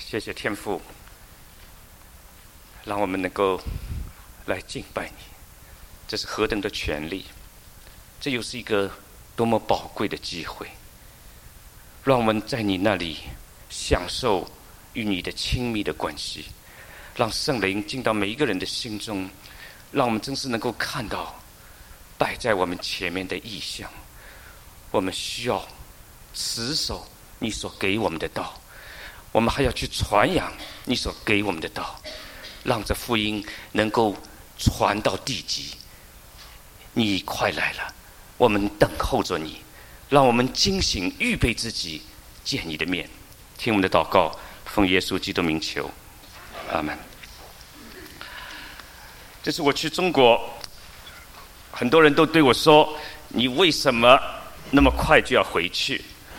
谢谢天父，让我们能够来敬拜你，这是何等的权利！这又是一个多么宝贵的机会，让我们在你那里享受与你的亲密的关系，让圣灵进到每一个人的心中，让我们真是能够看到摆在我们前面的意象。我们需要持守你所给我们的道，我们还要去传扬你所给我们的道，让这福音能够传到地极。你快来了，我们等候着你，让我们警醒预备自己见你的面。听我们的祷告，奉耶稣基督名求，阿们。这是我去中国，很多人都对我说，你为什么那么快就要回去？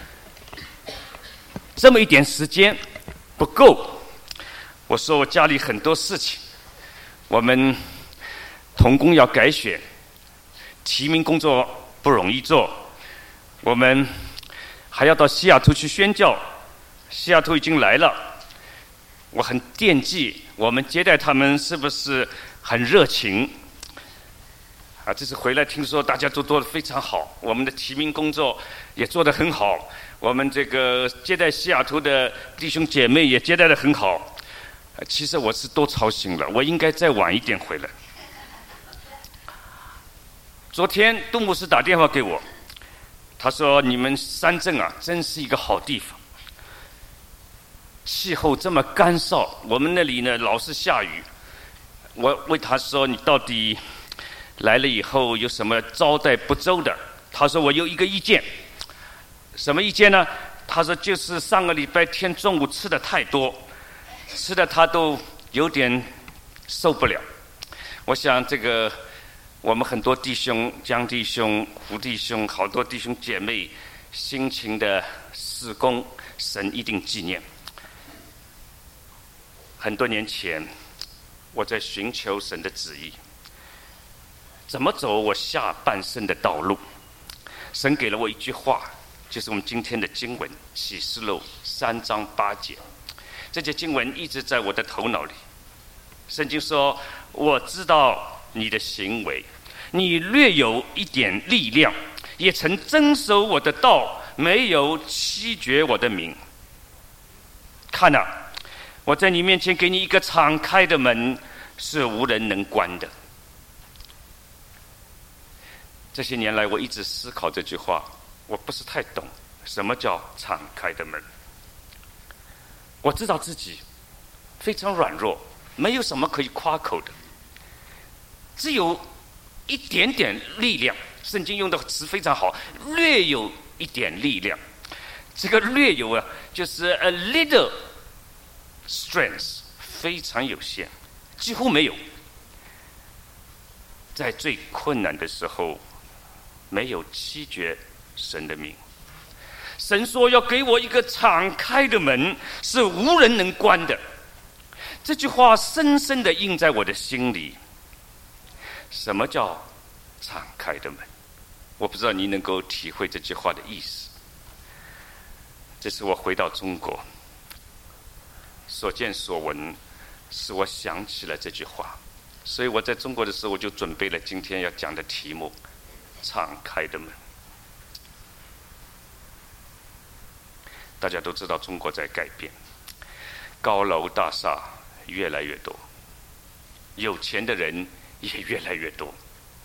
这么一点时间不够。我说我家里很多事情，我们同工要改选，提名工作不容易做，我们还要到西雅图去宣教，西雅图已经来了，我很惦记我们接待他们是不是很热情啊！这次回来听说大家都做得非常好，我们的提名工作也做得很好，我们这个接待西雅图的弟兄姐妹也接待得很好。其实我是多操心了，我应该再晚一点回来。昨天杜牧师打电话给我，他说你们三镇啊真是一个好地方，气候这么干燥，我们那里呢老是下雨。我问他说，你到底来了以后有什么招待不周的？他说我有一个意见。什么意见呢？他说就是上个礼拜天中午吃的太多，吃的他都有点受不了。我想这个我们很多弟兄，江弟兄、胡弟兄，好多弟兄姐妹辛勤的事工，神一定纪念。很多年前我在寻求神的旨意，怎么走我下半生的道路。神给了我一句话，就是我们今天的经文启示录3章8节。这节经文一直在我的头脑里。圣经说，我知道你的行为，你略有一点力量，也曾遵守我的道，没有欺绝我的名。看啊，我在你面前给你一个敞开的门，是无人能关的。这些年来我一直思考这句话，我不是太懂什么叫敞开的门。我知道自己非常软弱，没有什么可以夸口的，只有一点点力量。圣经用的词非常好，略有一点力量。这个略有啊，就是 a little strength， 非常有限，几乎没有。在最困难的时候，没有欺绝神的名。神说要给我一个敞开的门，是无人能关的。这句话深深地印在我的心里。什么叫敞开的门？我不知道你能够体会这句话的意思。这是我回到中国所见所闻，使我想起了这句话。所以我在中国的时候，我就准备了今天要讲的题目：敞开的门。大家都知道中国在改变，高楼大厦越来越多，有钱的人也越来越多。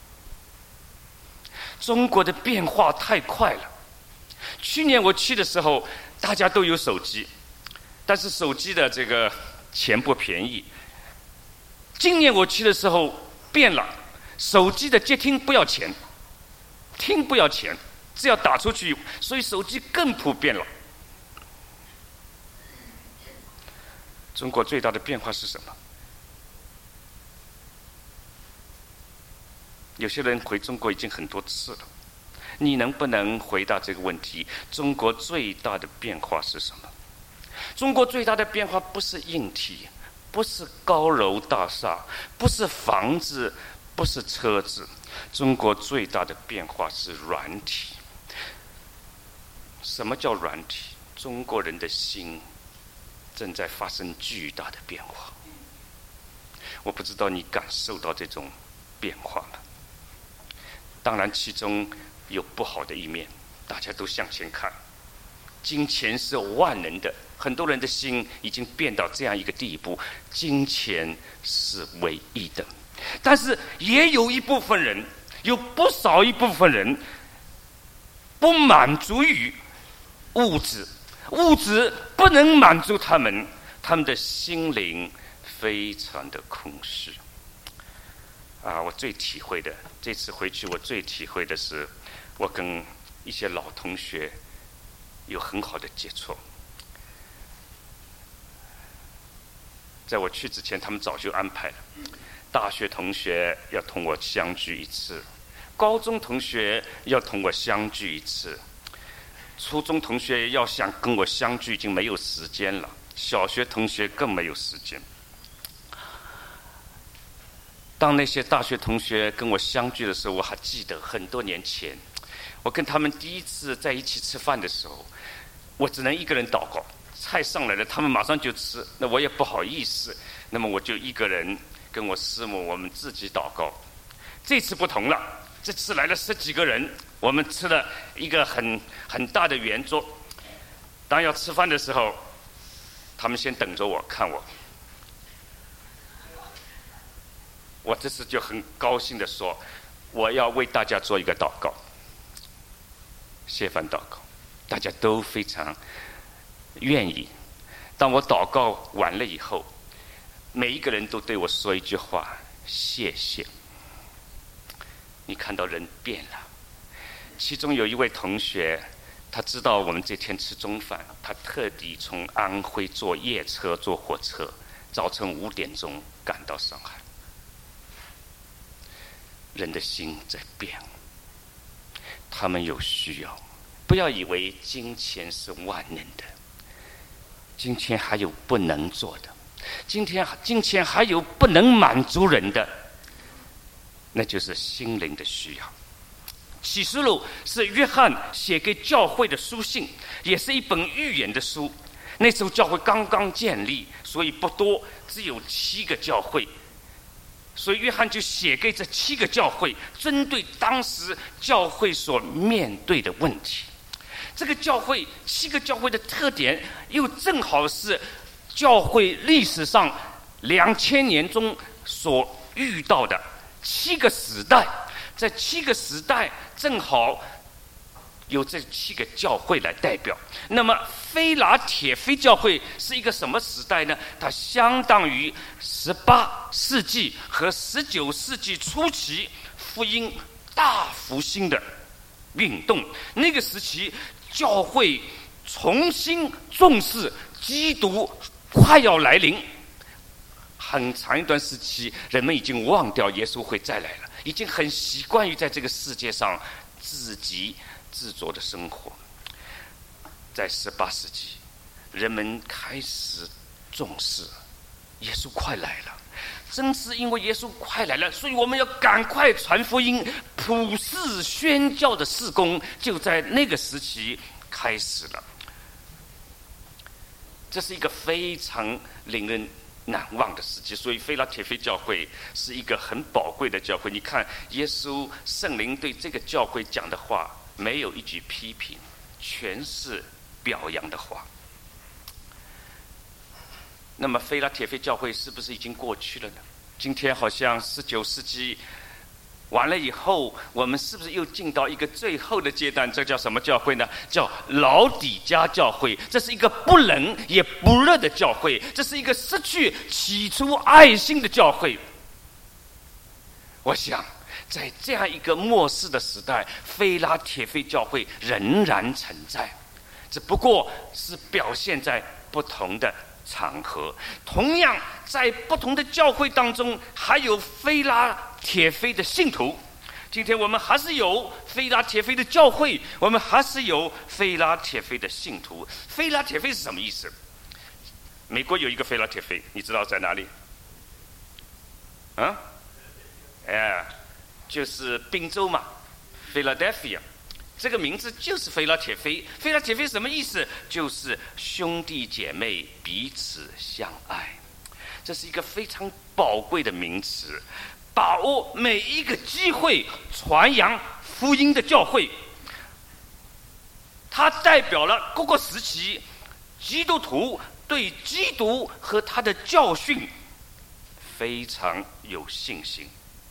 中国的变化太快了。去年我去的时候，大家都有手机，但是手机的这个钱不便宜。今年我去的时候变了，手机的接听不要钱，听不要钱，只要打出去，所以手机更普遍了。中国最大的变化是什么？有些人回中国已经很多次了，你能不能回答这个问题？中国最大的变化是什么？中国最大的变化不是硬体，不是高楼大厦，不是房子，不是车子。中国最大的变化是软体。什么叫软体？中国人的心正在发生巨大的变化。我不知道你感受到这种变化吗？当然，其中有不好的一面，大家都向前看。金钱是万能的，很多人的心已经变到这样一个地步，金钱是唯一的。但是也有一部分人，有不少一部分人不满足于物质，物质不能满足他们，他们的心灵非常的空虚。我最体会的，这次回去我最体会的是，我跟一些老同学有很好的接触。在我去之前，他们早就安排了。大学同学要同我相聚一次，高中同学要同我相聚一次，初中同学要想跟我相聚已经没有时间了，小学同学更没有时间。当那些大学同学跟我相聚的时候，我还记得很多年前，我跟他们第一次在一起吃饭的时候，我只能一个人祷告，菜上来了，他们马上就吃，那我也不好意思，那么我就一个人跟我师母我们自己祷告。这次不同了，这次来了10几个人，我们吃了一个很大的圆桌。当要吃饭的时候，他们先等着我看我。我这次就很高兴地说，我要为大家做一个祷告，谢饭祷告，大家都非常愿意。当我祷告完了以后，每一个人都对我说一句话：谢谢。你看到人变了。其中有一位同学，他知道我们这天吃中饭，他特地从安徽坐夜车坐火车，早晨5点钟赶到上海。人的心在变，他们有需要。不要以为金钱是万能的，金钱还有不能做的，金钱还有不能满足人的，那就是心灵的需要。启示录是约翰写给教会的书信，也是一本预言的书。那时候教会刚刚建立，所以不多，只有7个教会。所以约翰就写给这7个教会，针对当时教会所面对的问题。这个教会7个教会的特点，又正好是教会历史上2000年中所遇到的7个时代。在7个时代正好有这7个教会来代表。那么菲拉铁非教会是一个什么时代呢？它相当于18世纪和19世纪初期福音大复兴的运动。那个时期教会重新重视基督快要来临。很长一段时期人们已经忘掉耶稣会再来了，已经很习惯于在这个世界上自给自足的生活。在18世纪，人们开始重视耶稣快来了。正是因为耶稣快来了，所以我们要赶快传福音，普世宣教的事工就在那个时期开始了。这是一个非常令人难忘的时期，所以菲拉铁非教会是一个很宝贵的教会。你看耶稣圣灵对这个教会讲的话，没有一句批评，全是表扬的话。那么菲拉铁非教会是不是已经过去了呢？今天好像19世纪完了以后，我们是不是又进到一个最后的阶段？这叫什么教会呢？叫老底嘉教会。这是一个不冷也不热的教会，这是一个失去起初爱心的教会。我想在这样一个末世的时代，菲拉铁非教会仍然存在，只不过是表现在不同的场合。同样在不同的教会当中，还有菲拉铁非的信徒。今天我们还是有菲拉铁非的教会，我们还是有菲拉铁非的信徒。菲拉铁非是什么意思？美国有一个菲拉铁非，你知道在哪里？就是宾州嘛， Philadelphia。 这个名字就是腓拉铁非。腓拉铁非什么意思？就是兄弟姐妹彼此相爱。这是一个非常宝贵的名词，把握每一个机会传扬福音的教会。它代表了各个时期基督徒对基督和他的教训非常有信心。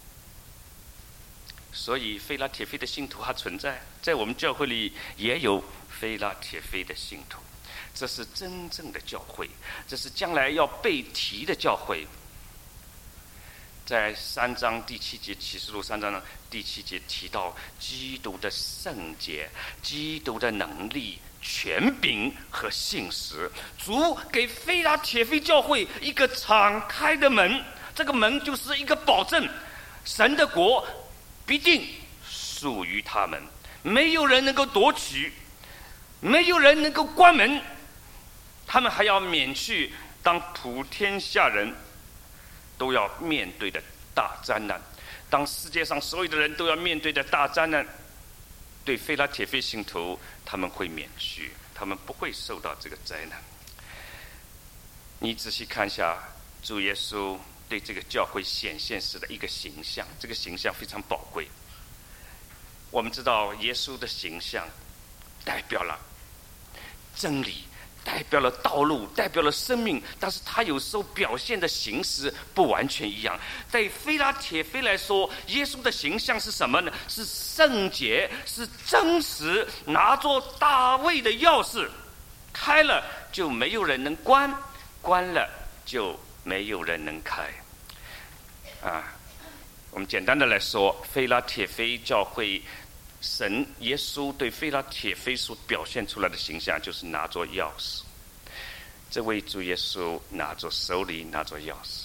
所以腓拉铁非的信徒还存在，在我们教会里也有腓拉铁非的信徒。这是真正的教会，这是将来要被提的教会。在3章第7节，启示录3章第7节提到基督的圣洁、基督的能力、权柄和信实。主给腓拉铁非教会一个敞开的门，这个门就是一个保证，神的国必定属于他们，没有人能够夺取，没有人能够关门。他们还要免去当普天下人都要面对的大灾难，当世界上所有的人都要面对的大灾难，对腓拉铁非信徒他们会免去，他们不会受到这个灾难。你仔细看一下主耶稣对这个教会显现时的一个形象，这个形象非常宝贵。我们知道耶稣的形象代表了真理，代表了道路，代表了生命，但是他有时候表现的形式不完全一样。对腓拉铁非来说，耶稣的形象是什么呢？是圣洁，是真实，拿着大卫的钥匙，开了就没有人能关，关了就没有人能开。我们简单的来说，腓拉铁非教会神耶稣对腓拉铁非所表现出来的形象，就是拿着钥匙。这位主耶稣手里拿着钥匙。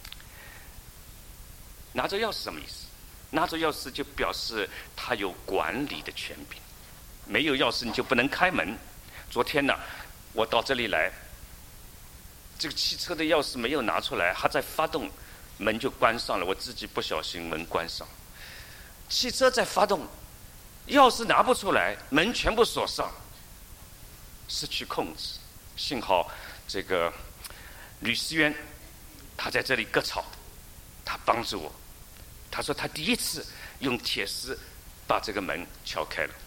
拿着钥匙什么意思？拿着钥匙就表示他有管理的权柄，没有钥匙你就不能开门。昨天呢，我到这里来，这个汽车的钥匙没有拿出来，还在发动，门就关上了，我自己不小心门关上。汽车在发动，钥匙拿不出来，门全部锁上，失去控制。幸好这个吕思渊他在这里割草，他帮助我。他说他第一次用铁丝把这个门敲开了。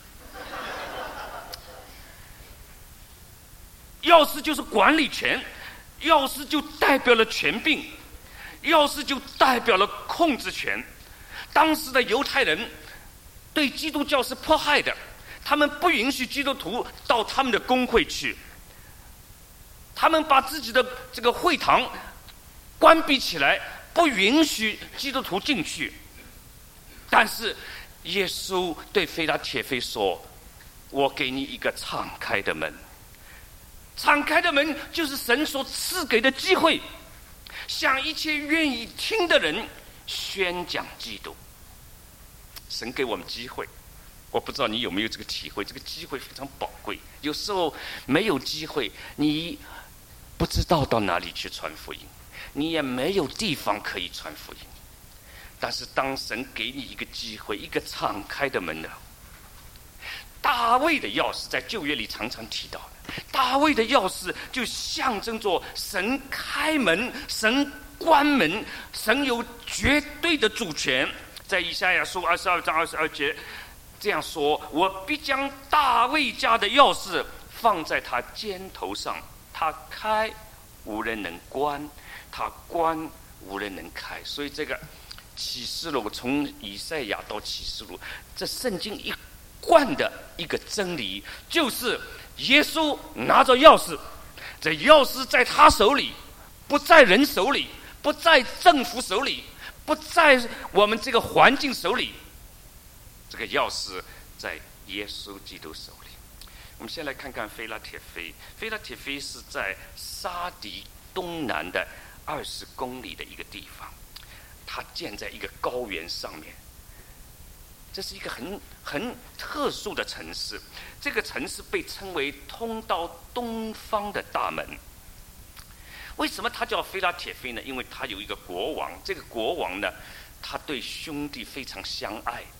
钥匙就是管理权，钥匙就代表了权柄，钥匙就代表了控制权。当时的犹太人对基督教是迫害的，他们不允许基督徒到他们的公会去，他们把自己的这个会堂关闭起来，不允许基督徒进去。但是耶稣对腓拉铁非说，我给你一个敞开的门。敞开的门就是神所赐给的机会，向一切愿意听的人宣讲基督。神给我们机会，我不知道你有没有这个体会，这个机会非常宝贵。有时候没有机会，你不知道到哪里去传福音，你也没有地方可以传福音。但是当神给你一个机会，一个敞开的门呢，大卫的钥匙在旧约里常常提到，大卫的钥匙就象征着神开门，神关门，神有绝对的主权。在以赛亚书22章22节这样说，我必将大卫家的钥匙放在他肩头上，他开无人能关，他关无人能开。所以这个启示录，从以赛亚到启示录，这圣经一贯的一个真理，就是耶稣拿着钥匙，这钥匙在他手里，不在人手里，不在政府手里，不在我们这个环境手里，这个钥匙在耶稣基督手里。我们先来看看腓拉铁非。腓拉铁非是在沙迪东南的20公里的一个地方，它建在一个高原上面。这是一个很特殊的城市，这个城市被称为通到东方的大门。为什么它叫腓拉铁非呢？因为它有一个国王，这个国王呢，他对兄弟非常相爱，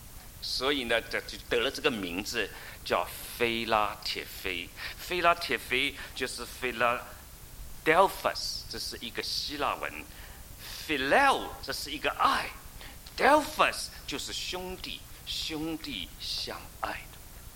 所以呢，这就得了这个名字叫菲拉铁菲。菲拉铁菲就是菲拉 Delphus， 这是一个希腊文 ，Phileo 这是一个爱 ，Delphus 就是兄弟，兄弟相爱的。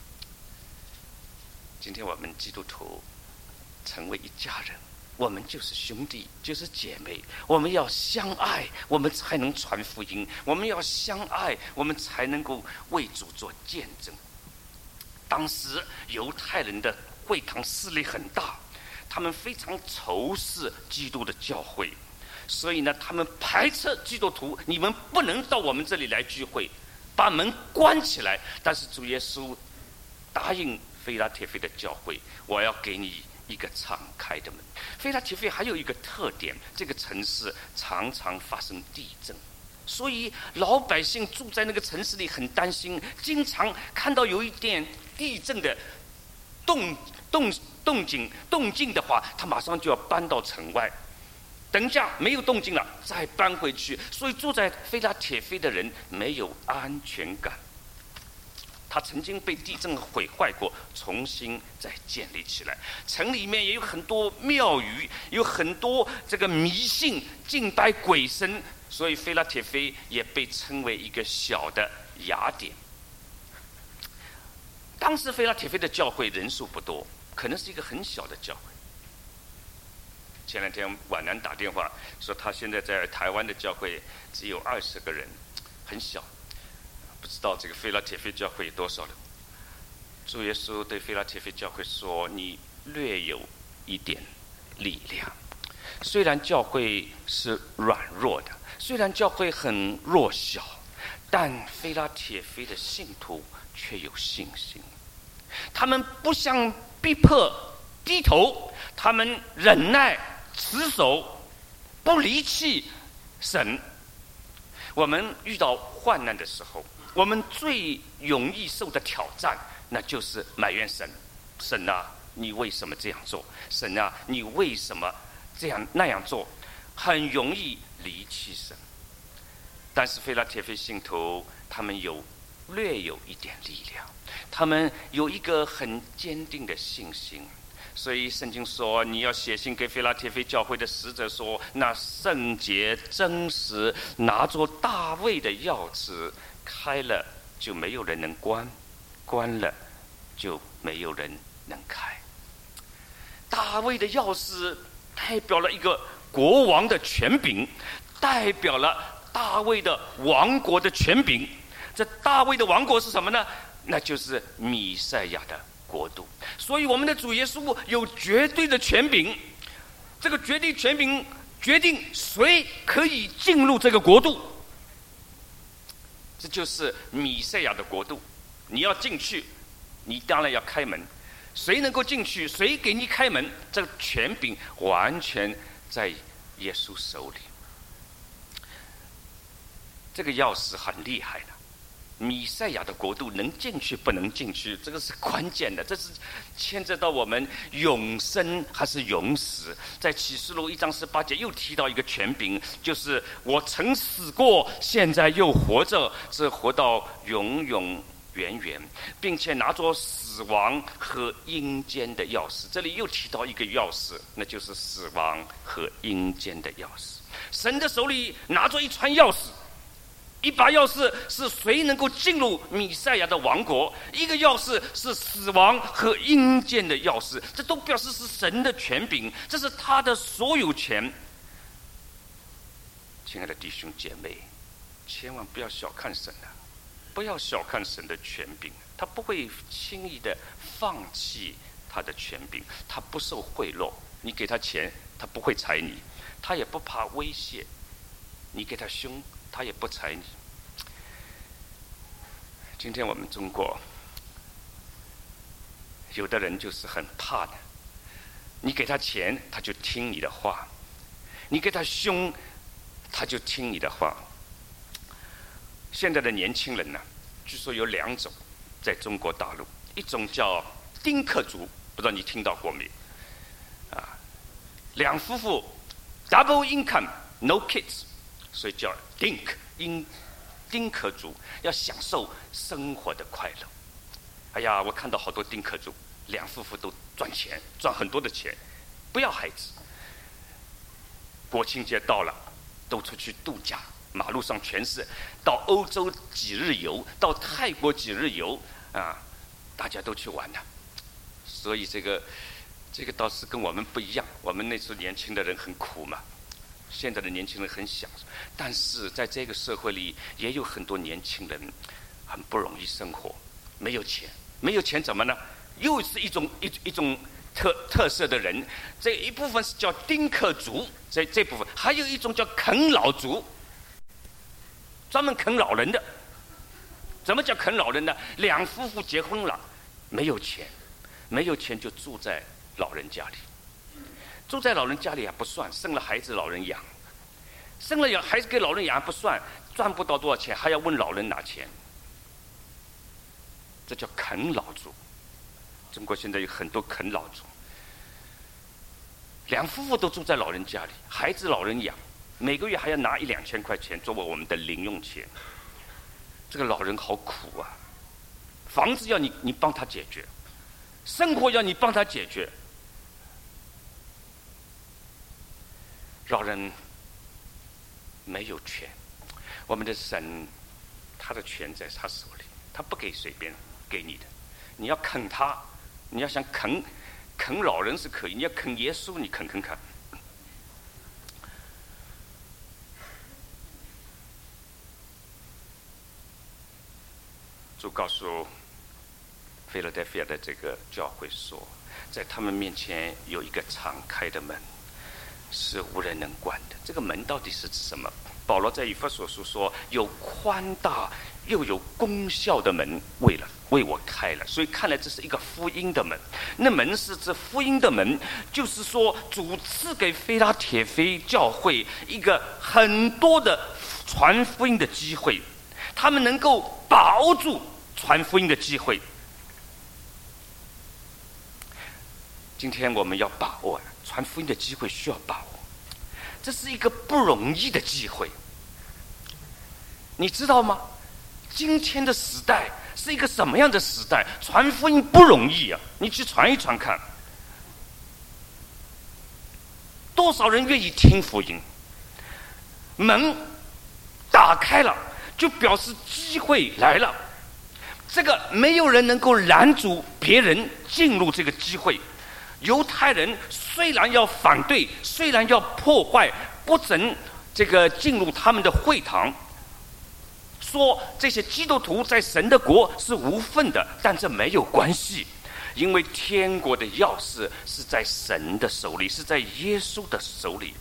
今天我们基督徒成为一家人，我们就是兄弟，就是姐妹，我们要相爱，我们才能传福音；我们要相爱，我们才能够为主做见证。当时犹太人的会堂势力很大，他们非常仇视基督的教会，所以呢，他们排斥基督徒，你们不能到我们这里来聚会，把门关起来。但是主耶稣答应菲拉铁菲的教会，我要给你一个敞开的门。菲拉铁菲还有一个特点，这个城市常常发生地震，所以老百姓住在那个城市里很担心，经常看到有一点地震的动静的话，他马上就要搬到城外。等一下没有动静了，再搬回去。所以住在菲拉铁菲的人没有安全感。它曾经被地震毁坏过，重新再建立起来。城里面也有很多庙宇，有很多这个迷信敬拜鬼神，所以菲拉铁菲也被称为一个小的雅典。当时菲拉铁菲的教会人数不多，可能是一个很小的教会。前两天婉南打电话说，他现在在台湾的教会只有20个人，很小。不知道这个菲拉铁菲教会有多少人？主耶稣对菲拉铁菲教会说：“你略有一点力量。虽然教会是软弱的，虽然教会很弱小，但菲拉铁菲的信徒却有信心。他们不向逼迫低头，他们忍耐持守，不离弃神。我们遇到患难的时候，我们最容易受的挑战，那就是埋怨神。神啊，你为什么这样做？神啊，你为什么这样那样做？很容易离弃神。但是菲拉铁菲信徒，他们略有一点力量，他们有一个很坚定的信心。所以圣经说，你要写信给菲拉铁菲教会的使者说，那圣洁真实拿着大卫的钥匙，开了就没有人能关，关了就没有人能开。大卫的钥匙代表了一个国王的权柄，代表了大卫的王国的权柄。这大卫的王国是什么呢？那就是弥赛亚的国度。所以我们的主耶稣有绝对的权柄，这个绝对权柄决定谁可以进入这个国度。这就是弥赛亚的国度。你要进去，你当然要开门。谁能够进去，谁给你开门，这个权柄完全在耶稣手里。这个钥匙很厉害的，弥赛亚的国度能进去不能进去，这个是关键的，这是牵涉到我们永生还是永死。在启示录1章18节又提到一个权柄，就是我曾死过，现在又活着，是活到永永远远，并且拿着死亡和阴间的钥匙。这里又提到一个钥匙，那就是死亡和阴间的钥匙。神的手里拿着一串钥匙，一把钥匙是谁能够进入弥赛亚的王国，一个钥匙是死亡和阴间的钥匙。这都表示是神的权柄，这是他的所有权。亲爱的弟兄姐妹，千万不要小看神啊，不要小看神的权柄，他不会轻易的放弃他的权柄，他不受贿赂，你给他钱他不会踩你，他也不怕威胁，你给他凶他也不踩你。今天我们中国有的人就是很怕的，你给他钱他就听你的话，你给他凶他就听你的话。现在的年轻人呢，据说有2种在中国大陆，一种叫丁克族，不知道你听到过没？两夫妇 double income no kids， 所以叫 Dink 丁克族要享受生活的快乐。哎呀，我看到好多丁克族两夫妇都赚钱，赚很多的钱，不要孩子。国庆节到了，都出去度假，马路上全是，到欧洲几日游，到泰国几日游啊，大家都去玩了。所以这个倒是跟我们不一样，我们那时候年轻的人很苦嘛，现在的年轻人很享受。但是在这个社会里，也有很多年轻人很不容易生活，没有钱，没有钱怎么呢？又是一种特色的人，这一部分是叫丁克族，这部分还有一种叫啃老族，专门啃老人的。怎么叫啃老人呢？两夫妇结婚了，没有钱就住在老人家里，住在老人家里还不算，生了孩子老人养，生了孩子给老人养还不算，赚不到多少钱还要问老人拿钱，这叫啃老族。中国现在有很多啃老族，两夫妇都住在老人家里，孩子老人养，每个月还要拿1-2千块钱作为我们的零用钱。这个老人好苦啊，房子要你帮他解决，生活要你帮他解决，老人没有权。我们的神，他的权在他手里，他不给随便给你的。你要啃他，你要想啃老人是可以，你要啃耶稣，你啃看。主告诉菲拉戴菲亚的这个教会说，在他们面前有一个敞开的门，是无人能关的。这个门到底是指什么？保罗在以弗所书说，有宽大又有功效的门为我开了。所以看来这是一个福音的门。那门是指福音的门，就是说主赐给菲拉铁非教会一个很多的传福音的机会，他们能够把握住传福音的机会。今天我们要把握传福音的机会，需要把握，这是一个不容易的机会。你知道吗？今天的时代是一个什么样的时代？传福音不容易啊！你去传一传看，多少人愿意听福音？门打开了，就表示机会来了。这个没有人能够拦阻别人进入这个机会。犹太人虽然要反对，虽然要破坏，不准这个进入他们的会堂，说这些基督徒在神的国是无份的，但这没有关系，因为天国的钥匙是在神的手里，是在耶稣的手里。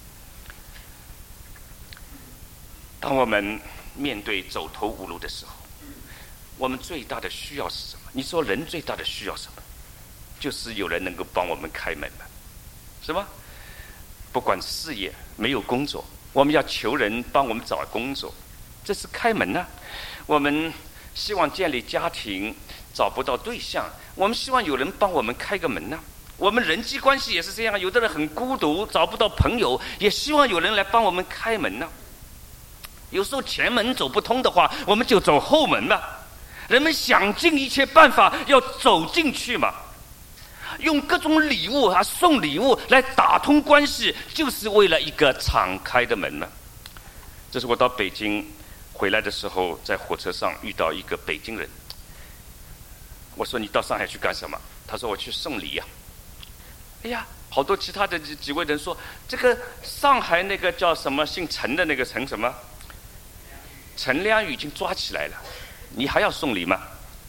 当我们面对走投无路的时候，我们最大的需要是什么？你说人最大的需要什么？就是有人能够帮我们开门嘛，是吧？不管事业没有工作，我们要求人帮我们找工作，这是开门啊。我们希望建立家庭，找不到对象，我们希望有人帮我们开个门啊。我们人际关系也是这样，有的人很孤独，找不到朋友，也希望有人来帮我们开门啊。有时候前门走不通的话，我们就走后门嘛。人们想尽一切办法要走进去嘛，用各种礼物送礼物来打通关系，就是为了一个敞开的门嘛。这是我到北京回来的时候，在火车上遇到一个北京人，我说你到上海去干什么？他说我去送礼呀。哎呀，好多其他的几位人说，这个上海那个叫什么姓陈的那个陈什么陈良宇已经抓起来了，你还要送礼吗？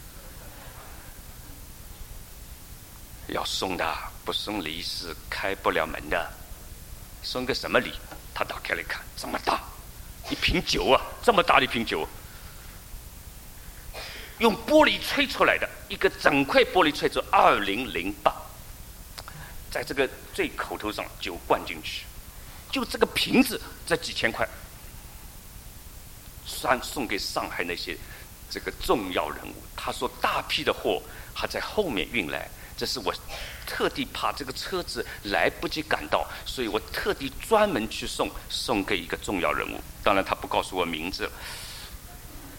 要送的，不送礼是开不了门的。送个什么礼？他打开来看，这么大一瓶酒啊，这么大的一瓶酒，用玻璃吹出来的，一个整块玻璃吹出2008，在这个最口头上酒灌进去，就这个瓶子这几千块，送给上海那些这个重要人物。他说大批的货还在后面运来，这是我特地怕这个车子来不及赶到，所以我特地专门去送给一个重要人物。当然他不告诉我名字了。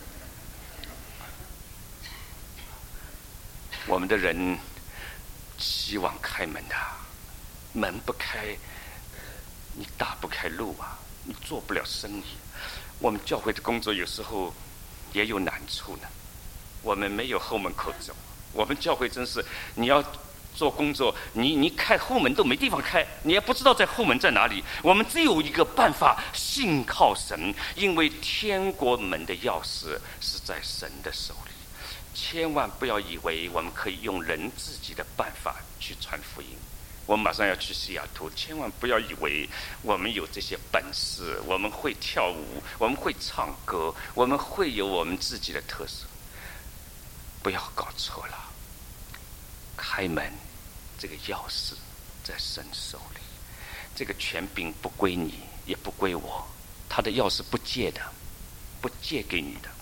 我们的人希望开门啊，门不开，你打不开路啊，你做不了生意。我们教会的工作有时候也有难处呢，我们没有后门口走。我们教会真是，你要做工作，你开后门都没地方开，你也不知道在后门在哪里。我们只有一个办法，信靠神，因为天国门的钥匙是在神的手里。千万不要以为我们可以用人自己的办法去传福音。我们马上要去西雅图，千万不要以为我们有这些本事，我们会跳舞，我们会唱歌，我们会有我们自己的特色。不要搞错了，开门这个钥匙在神手里，这个权柄不归你，也不归我，他的钥匙不借的，不借给你的。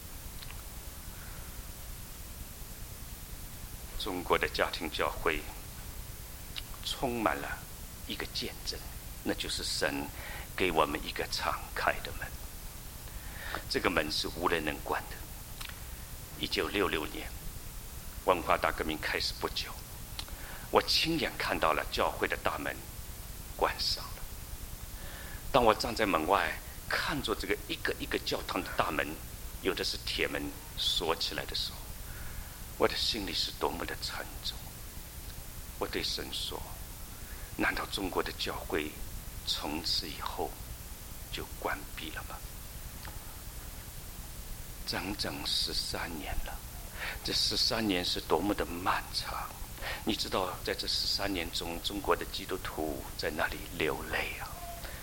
中国的家庭教会充满了一个见证，那就是神给我们一个敞开的门，这个门是无人能关的。1966年文化大革命开始不久，我亲眼看到了教会的大门关上了。当我站在门外看着这个一个一个教堂的大门，有的是铁门锁起来的时候，我的心里是多么的沉重。我对神说，难道中国的教会从此以后就关闭了吗？整整13年了，这13年是多么的漫长。你知道在这13年中，中国的基督徒在那里流泪啊。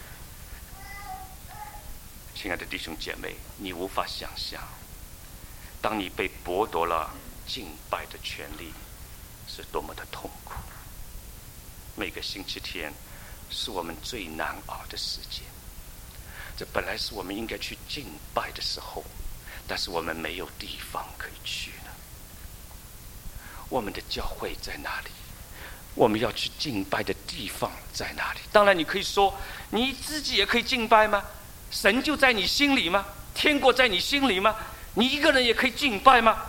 亲爱的弟兄姐妹，你无法想象，当你被剥夺了敬拜的权利是多么的痛苦。每个星期天是我们最难熬的时间，这本来是我们应该去敬拜的时候，但是我们没有地方可以去了。我们的教会在哪里？我们要去敬拜的地方在哪里？当然你可以说，你自己也可以敬拜吗？神就在你心里吗？天国在你心里吗？你一个人也可以敬拜吗？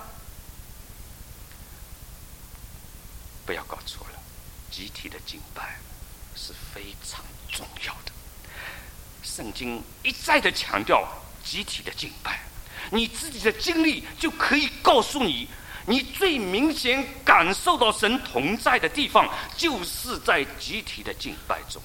不要搞错了，集体的敬拜是非常重要的。圣经一再的强调集体的敬拜，你自己的经历就可以告诉你，你最明显感受到神同在的地方，就是在集体的敬拜中。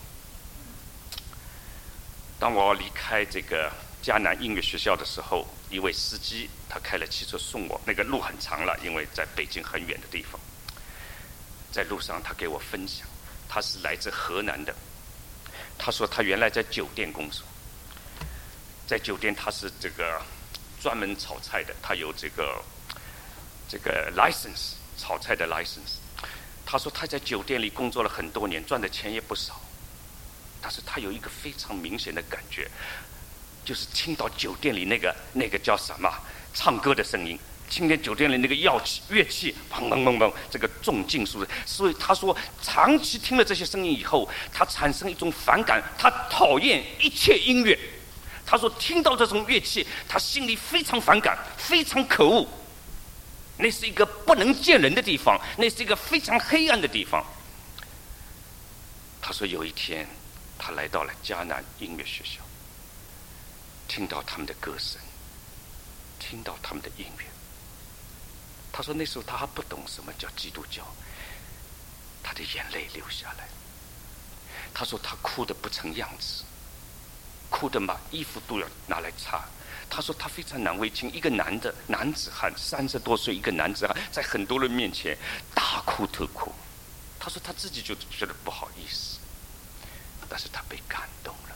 当我离开这个迦南音乐学校的时候，一位司机他开了汽车送我，那个路很长了，因为在北京很远的地方。在路上他给我分享，他是来自河南的，他说他原来在酒店工作，在酒店他是这个专门炒菜的，他有这个 license， 炒菜的 license。他说他在酒店里工作了很多年，赚的钱也不少，但是他有一个非常明显的感觉，就是听到酒店里那个叫什么唱歌的声音，听见酒店里那个乐器砰砰砰砰，这个重金属的，所以他说长期听了这些声音以后，他产生一种反感，他讨厌一切音乐。他说听到这种乐器，他心里非常反感，非常可恶。那是一个不能见人的地方，那是一个非常黑暗的地方。他说有一天他来到了迦南音乐学校，听到他们的歌声，听到他们的音乐。他说那时候他还不懂什么叫基督教，他的眼泪流下来。他说他哭得不成样子，哭得把衣服都要拿来擦。他说他非常难为情，一个男子汉，30多岁一个男子汉，在很多人面前大哭特哭。他说他自己就觉得不好意思，但是他被感动了。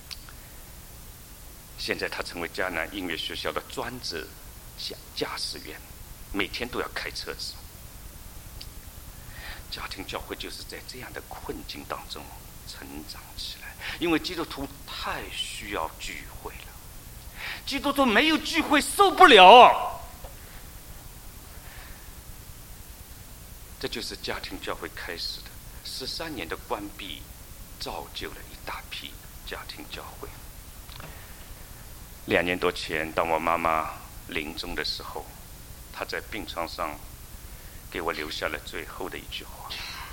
现在他成为迦南音乐学校的专职驾驶员，每天都要开车子。家庭教会就是在这样的困境当中成长起来，因为基督徒太需要聚会了，基督徒没有聚会受不了。这就是家庭教会开始的13年的关闭，造就了一大批家庭教会。2年多前，当我妈妈临终的时候，她在病床上给我留下了最后的一句话。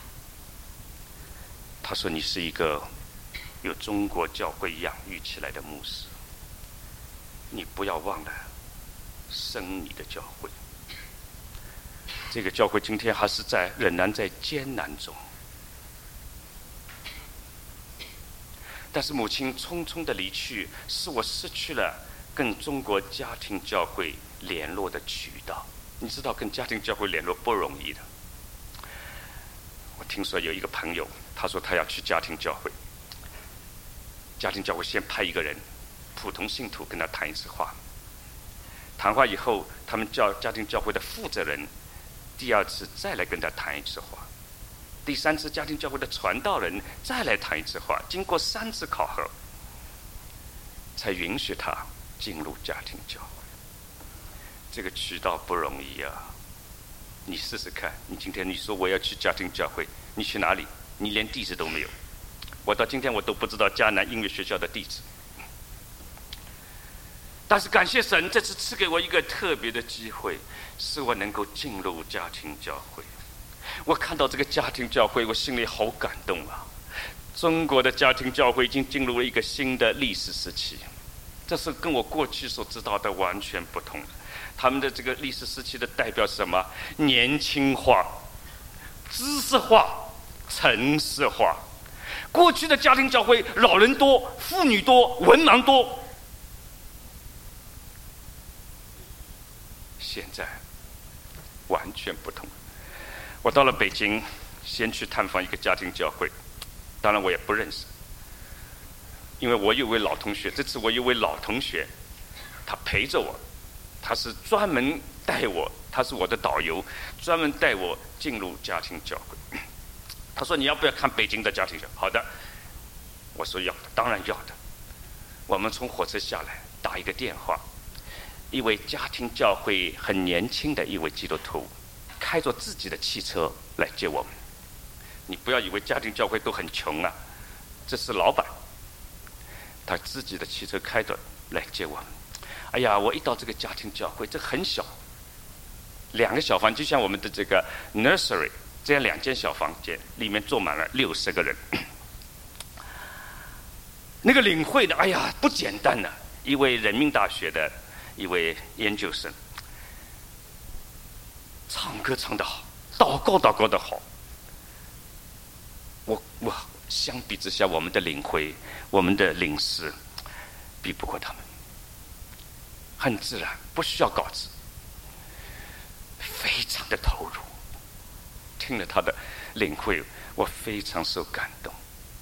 他说：“你是一个有中国教会养育起来的牧师，你不要忘了生你的教会。这个教会今天还是仍然在艰难中。但是母亲匆匆的离去，使我失去了跟中国家庭教会联络的渠道。你知道，跟家庭教会联络不容易的。我听说有一个朋友，他说他要去家庭教会，家庭教会先派一个人，普通信徒跟他谈一次话。谈话以后，他们家庭教会的负责人第二次再来跟他谈一次话，第三次家庭教会的传道人再来谈一次话，经过3次考核，才允许他进入家庭教会。这个渠道不容易啊！你试试看，你今天你说我要去家庭教会，你去哪里？你连地址都没有。我到今天我都不知道迦南音乐学校的地址。但是感谢神，这次赐给我一个特别的机会，使我能够进入家庭教会。我看到这个家庭教会，我心里好感动啊！中国的家庭教会已经进入了一个新的历史时期，这是跟我过去所知道的完全不同的。他们的这个历史时期的代表是什么？年轻化、知识化、城市化。过去的家庭教会，老人多、妇女多、文盲多。现在完全不同。我到了北京，先去探访一个家庭教会，当然我也不认识，因为我有位老同学，这次我有位老同学，他陪着我，他是专门带我，他是我的导游，专门带我进入家庭教会。他说：“你要不要看北京的家庭教会？”好的，我说要的，当然要的。我们从火车下来，打一个电话，一位家庭教会很年轻的一位基督徒，开着自己的汽车来接我们。你不要以为家庭教会都很穷啊，这是老板，他自己的汽车开着来接我们。哎呀，我一到这个家庭教会，这很小，2个小房，就像我们的这个 nursery 这样2间小房间，里面坐满了60个人。那个领会的，哎呀，不简单呢、一位人民大学的一位研究生，唱歌唱得好，祷告得好。我相比之下，我们的领会，我们的领事，比不过他们。很自然，不需要稿子，非常的投入。听了他的领会，我非常受感动。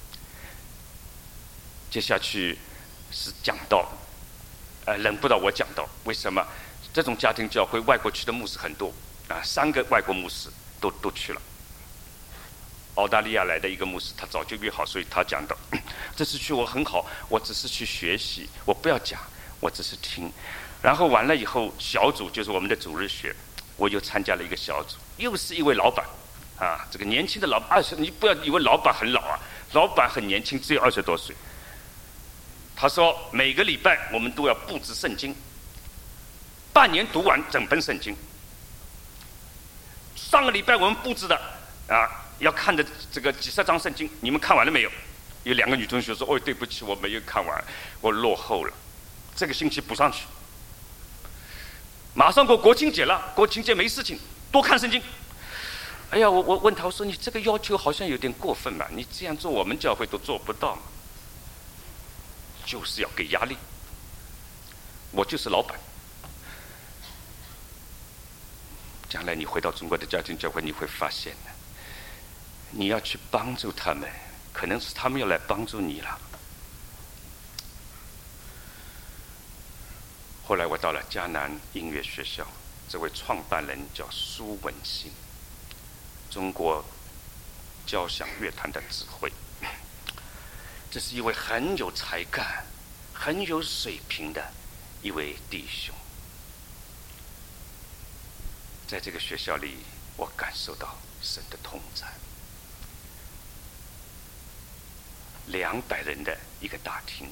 接下去是讲道，轮不到我讲道。为什么？这种家庭教会外国去的牧师很多啊，3个外国牧师都去了。澳大利亚来的一个牧师，他早就约好，所以他讲道。这次去我很好，我只是去学习，我不要讲，我只是听。然后完了以后，小组就是我们的主日学，我又参加了一个小组，又是一位老板啊，这个年轻的老板，20，你不要以为老板很老啊，老板很年轻，只有20多岁。他说每个礼拜我们都要布置圣经，半年读完整本圣经。上个礼拜我们布置的啊，要看的这个几10章圣经，你们看完了没有？有2个女同学说：“哦，对不起，我没有看完，我落后了。”这个星期补上去。马上过国庆节了，国庆节没事情，多看圣经。哎呀，我问他，我说你这个要求好像有点过分嘛，你这样做我们教会都做不到嘛。就是要给压力，我就是老板。将来你回到中国的家庭教会，你会发现的，你要去帮助他们，可能是他们要来帮助你了。后来我到了迦南音乐学校，这位创办人叫苏文新，中国交响乐团的指挥。这是一位很有才干、很有水平的一位弟兄。在这个学校里，我感受到神的同在。200人的一个大厅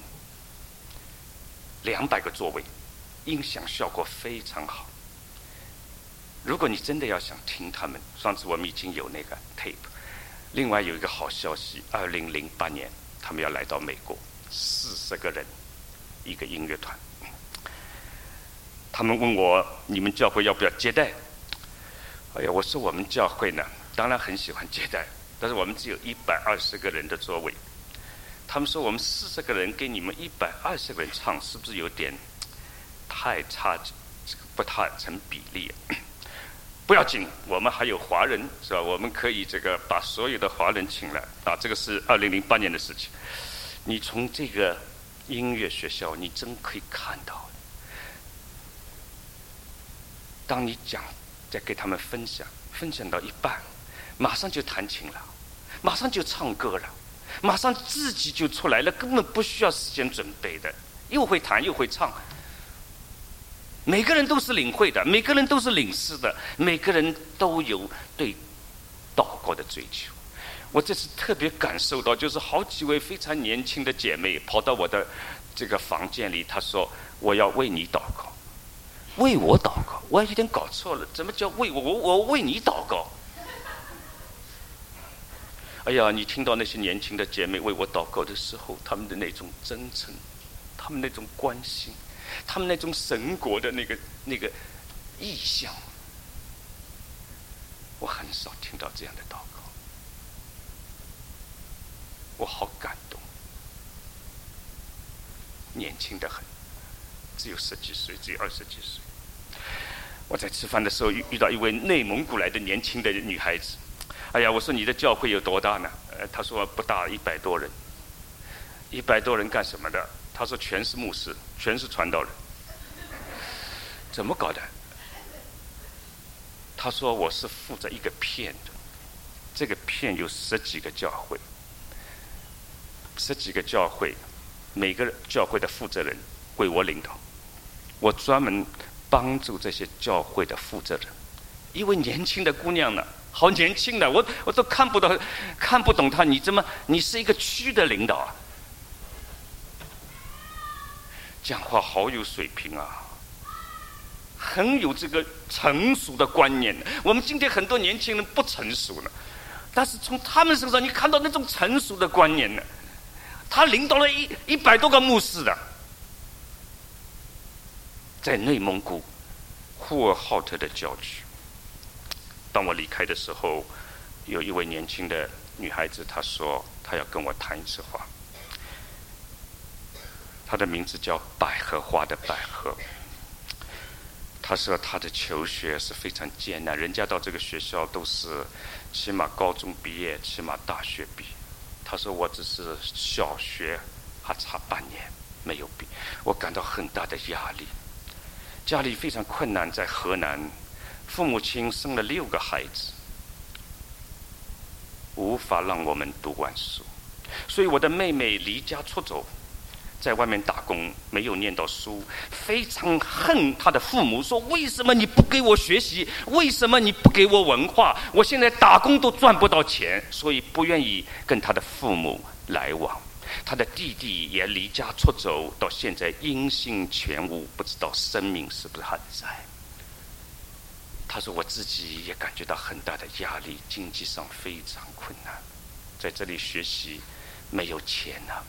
，200个座位，音响效果非常好。 如果你真的要想听他们，上次我们已经有那个 tape。另外有一个好消息，2008年他们要来到美国，40个人，一个音乐团。他们问我，你们教会要不要接待？哎呀，我说我们教会呢，当然很喜欢接待，但是我们只有120个人的座位。他们说我们40个人给你们120个人唱，是不是有点太差，不太成比例？不要紧，我们还有华人，是吧？我们可以把所有的华人请来啊。这个是2008年的事情。你从这个音乐学校，你真可以看到，当你再给他们分享到一半，马上就弹琴了，马上就唱歌了，马上自己就出来了，根本不需要时间准备的，又会弹又会唱。每个人都是领会的，每个人都是领事的，每个人都有对祷告的追求。我这次特别感受到，就是好几位非常年轻的姐妹跑到我的这个房间里，她说：“我要为你祷告。”为我祷告，我有点搞错了，怎么叫为我？我为你祷告。哎呀，你听到那些年轻的姐妹为我祷告的时候，她们的那种真诚，她们那种关心，他们那种神国的那个意象，我很少听到这样的祷告，我好感动。年轻得很，只有10几岁，只有20几岁。我在吃饭的时候遇到一位内蒙古来的年轻的女孩子，哎呀，我说你的教会有多大呢？她说不大，100多人。100多人干什么的？她说全是牧师，全是传道人。怎么搞的？她说我是负责一个片的，这个片有10几个教会，10几个教会，每个教会的负责人归我领导，我专门帮助这些教会的负责人。一位年轻的姑娘呢，好年轻的，我都看不懂她，你是一个区的领导啊？讲话好有水平啊，很有这个成熟的观念。我们今天很多年轻人不成熟呢，但是从他们身上你看到那种成熟的观念呢。他领导了100多个牧师的，在内蒙古呼和浩特的郊区。当我离开的时候，有一位年轻的女孩子，她说她要跟我谈一次话。她的名字叫百合花的百合。她说她的求学是非常艰难，人家到这个学校都是起码高中毕业，起码大学毕业。她说我只是小学还差半年没有毕，我感到很大的压力。家里非常困难，在河南，父母亲生了6个孩子，无法让我们读完书，所以我的妹妹离家出走，在外面打工，没有念到书，非常恨她的父母，说为什么你不给我学习，为什么你不给我文化，我现在打工都赚不到钱，所以不愿意跟她的父母来往。他的弟弟也离家出走，到现在音信全无，不知道生命是不是还在。他说我自己也感觉到很大的压力，经济上非常困难，在这里学习没有钱啊。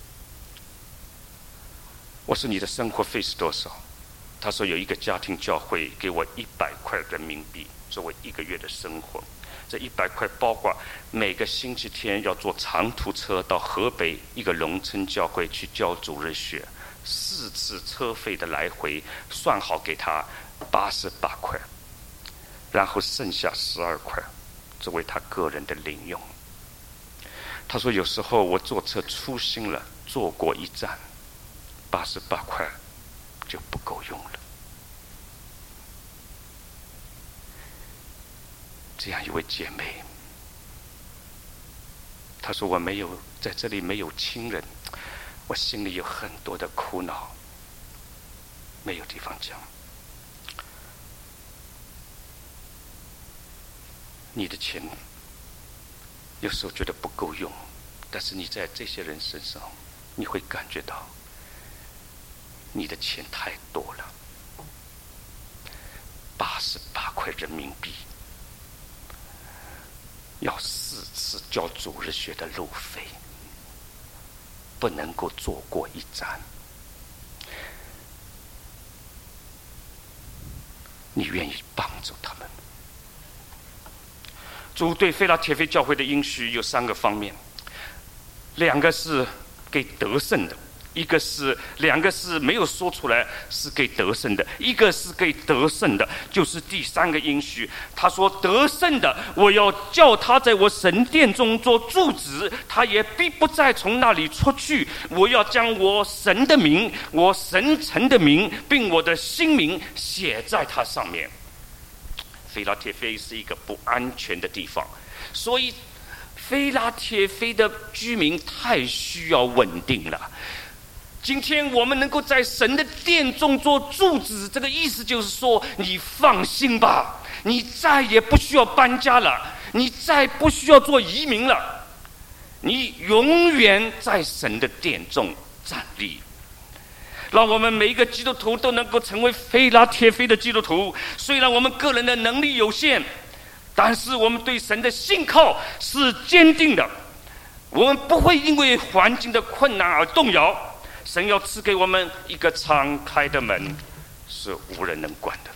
我说你的生活费是多少？他说有一个家庭教会给我100块人民币作为1个月的生活，这100块包括每个星期天要坐长途车到河北一个农村教会去教主日学，4次车费的来回，算好给他88块，然后剩下12块作为他个人的零用。他说有时候我坐车粗心了，坐过一站，88块就不够用了。这样一位姐妹，她说我没有在这里没有亲人，我心里有很多的苦恼，没有地方讲。你的钱有时候觉得不够用，但是你在这些人身上，你会感觉到你的钱太多了。88 块人民币，要4次交主日学的路费，不能够坐过一站。你愿意帮助他们？主对腓拉铁非教会的应许有3个方面，2个是给得胜的，2个是没有说出来，是给得胜的，一个是给得胜的，就是第3个应许。他说得胜的，我要叫他在我神殿中做柱子，他也必不再从那里出去。我要将我神的名，我神城的名，并我的新名写在他上面。腓拉铁非是一个不安全的地方，所以腓拉铁非的居民太需要稳定了。今天我们能够在神的殿中做柱子，这个意思就是说，你放心吧，你再也不需要搬家了，你再不需要做移民了，你永远在神的殿中站立。让我们每一个基督徒都能够成为腓拉铁非的基督徒。虽然我们个人的能力有限，但是我们对神的信靠是坚定的，我们不会因为环境的困难而动摇。神要赐给我们一个敞开的门，是无人能关的。